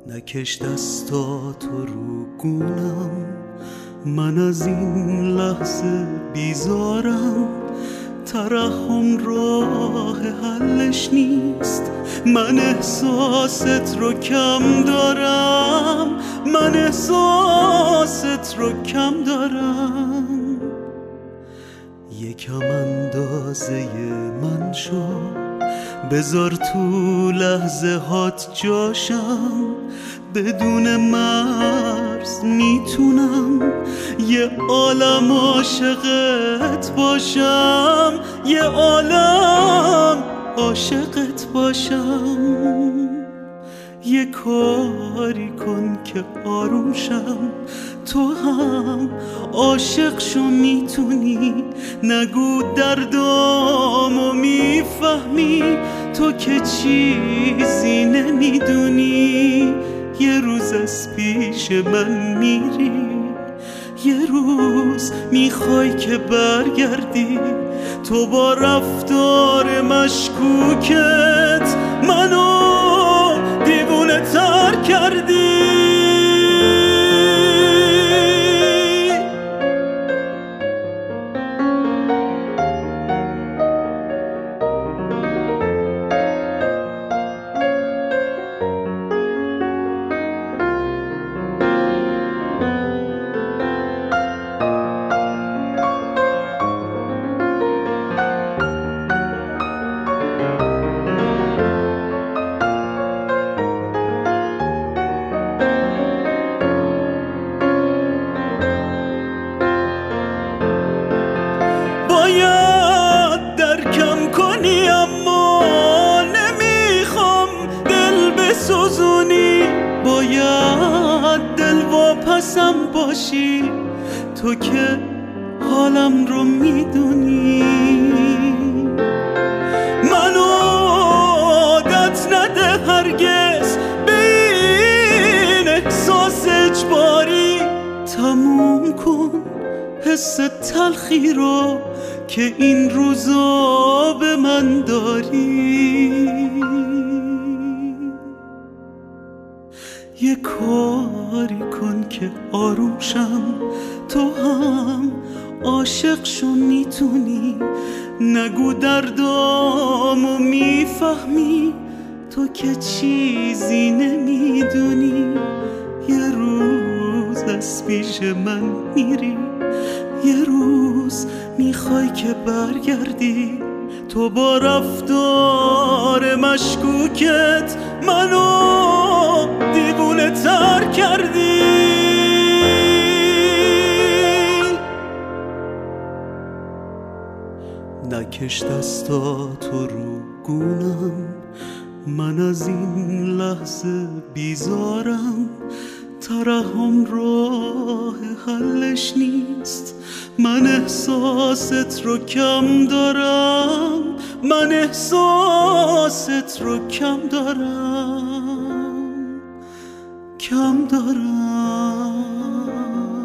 نکش دستاتو رو گونم، من از این لحظه بیزارم. ترحم راه حلش نیست، من احساست رو کم دارم، من احساست رو کم دارم. یکم اندازه من شو، بذار تو لحظه هات جاشم. بدون مرز میتونم یه عالم عاشقت باشم، یه عالم عاشقت باشم. یه کاری کن که آروم شم، تو هم عاشق شو میتونی. نگو دردامو میفهمی، تو که چیزی نمیدونی. یه روز از پیش من میری، یه روز میخوای که برگردی. تو با رفتار مشکوکت منو دیوونه تر کردی. باید درکم کنی اما نمیخوام دل بسوزونی. باید دل واپسم باشی، تو که حالم رو میدونی. منو عادت نده هرگز به این احساس اجباری. تموم کن حس تلخی رو که این روزا به من داری. یه کاری کن که آروم شم، تو هم عاشق شو میتونی. نگو دردامو میفهمی، تو که چیزی نمیدونی. یه روز از پیش من میری، یه روز میخوای که برگردی. تو با رفتار مشکوکت منو دیوونه تر کردی. نکش دستاتو رو گونم، من از این لحظه بیزارم. ترحم راه حلش نیست، من احساست رو کم دارم، من احساست رو کم دارم، کم دارم.